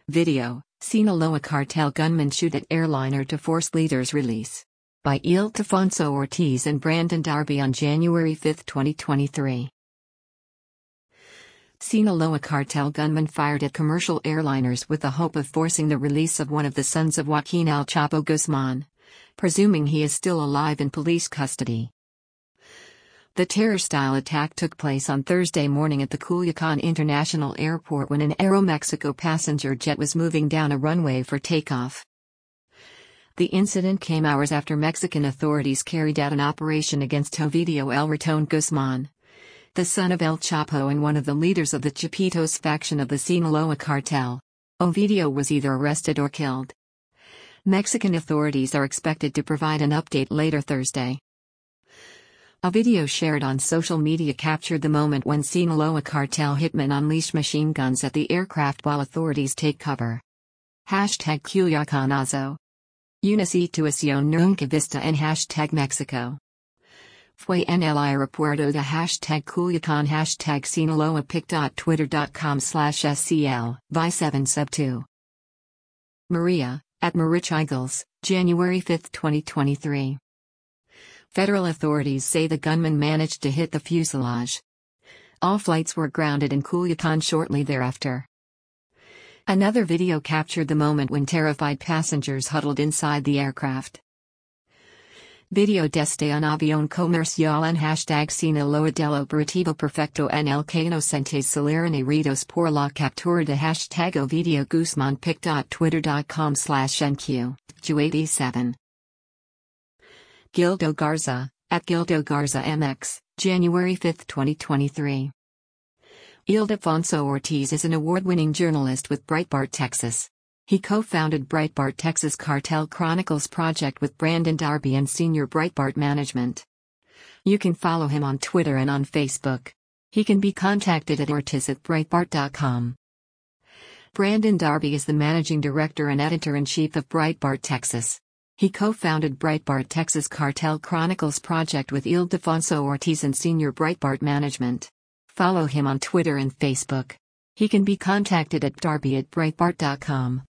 Video, Sinaloa cartel gunmen shoot at airliner to force leader's release. By Ildefonso Ortiz and Brandon Darby on January 5, 2023. Sinaloa cartel gunmen fired at commercial airliners with the hope of forcing the release of one of the sons of Joaquin El Chapo Guzman, presuming he is still alive in police custody. The terror-style attack took place on Thursday morning at the Culiacan International Airport when an Aeromexico passenger jet was moving down a runway for takeoff. The incident came hours after Mexican authorities carried out an operation against Ovidio El Raton Guzman, the son of El Chapo and one of the leaders of the Chapitos faction of the Sinaloa cartel. Ovidio was either arrested or killed. Mexican authorities are expected to provide an update later Thursday. A video shared on social media captured the moment when Sinaloa cartel hitmen unleash machine guns at the aircraft while authorities take cover. Hashtag Culiacanazo. Una situación nunca vista en hashtag Mexico. Fue en el aeropuerto de hashtag Culiacan hashtag Sinaloa pic.twitter.com/scl vi7sub2. Maria, at Marichigles, January 5, 2023. Federal authorities say the gunman managed to hit the fuselage. All flights were grounded in Culiacan shortly thereafter. Another video captured the moment when terrified passengers huddled inside the aircraft. Video desde un avión comercial en hashtag Sinaloa del operativo perfecto en el que inocentes salieron heridos por la captura de hashtag Ovidio Guzman pic.twitter.com/nq, Q87. Gildo Garza, at Gildo Garza MX, January 5, 2023. Ildefonso Ortiz is an award-winning journalist with Breitbart Texas. He co-founded Breitbart Texas Cartel Chronicles project with Brandon Darby and senior Breitbart management. You can follow him on Twitter and on Facebook. He can be contacted at ortiz@breitbart.com. Brandon Darby is the managing director and editor-in-chief of Breitbart Texas. He co-founded Breitbart Texas Cartel Chronicles project with Ildefonso Ortiz and senior Breitbart management. Follow him on Twitter and Facebook. He can be contacted at darby@breitbart.com.